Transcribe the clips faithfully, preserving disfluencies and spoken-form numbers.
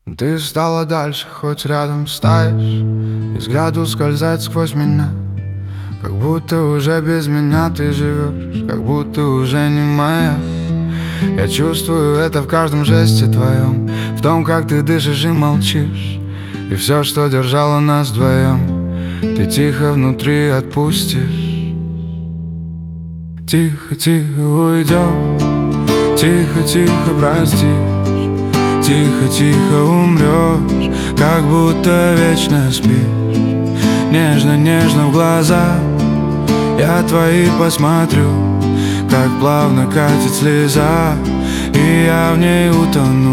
Ты стала дальше, хоть рядом стоишь, и взгляд ускользает сквозь меня. Как будто уже без меня ты живешь, как будто уже не моя. Я чувствую это в каждом жесте твоем, в том, как ты дышишь и молчишь. И все, что держало нас вдвоем, ты тихо внутри отпустишь. Тихо-тихо уйдешь, тихо-тихо простишь, тихо-тихо умрешь, как будто вечно спишь. Нежно-нежно в глаза я твои посмотрю, как плавно катит слеза, и я в ней утону.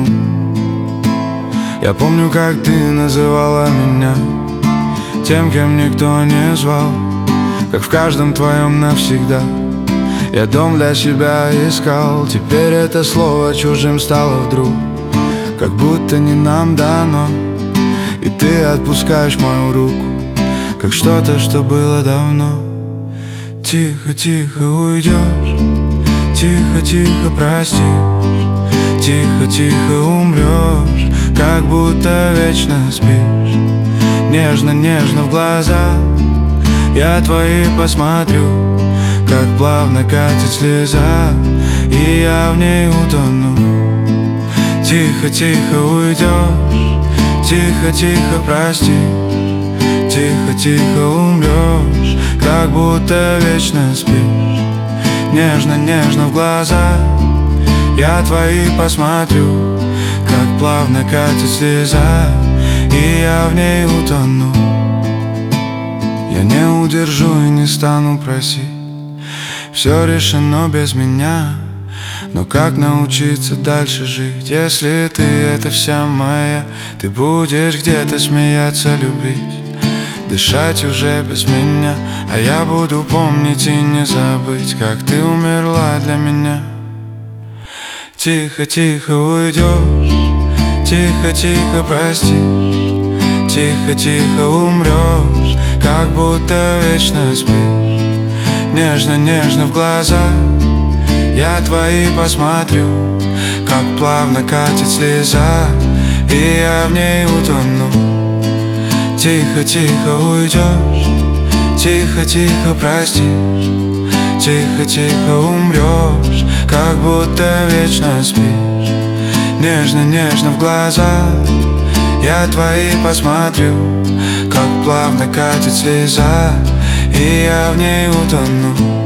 Я помню, как ты называла меня тем, кем никто не звал, как в каждом твоем навсегда я дом для себя искал. Теперь это слово чужим стало вдруг, как будто не нам дано, и ты отпускаешь мою руку, как что-то, что было давно. Тихо-тихо уйдешь, тихо-тихо простишь, тихо-тихо умрешь, как будто вечно спишь. Нежно-нежно в глаза я твои посмотрю, как плавно катит слеза, и я в ней утону. Тихо-тихо уйдешь, тихо-тихо простишь, тихо-тихо умрешь, как будто вечно спишь. Нежно-нежно в глаза я твои посмотрю, как плавно катит слеза, и я в ней утону. Я не удержу и не стану просить, все решено без меня. Но как научиться дальше жить, если ты это вся моя? Ты будешь где-то смеяться, любить, дышать уже без меня, а я буду помнить и не забыть, как ты умерла для меня. Тихо-тихо уйдешь, тихо-тихо простишь, тихо-тихо умрешь, как будто вечно спишь. Нежно-нежно в глаза я твои посмотрю, как плавно катит слеза, и я в ней утону. Тихо-тихо уйдешь, тихо-тихо простишь, тихо-тихо умрешь, как будто вечно спишь. Нежно-нежно в глаза я твои посмотрю, как плавно катит слеза, и я в ней утону.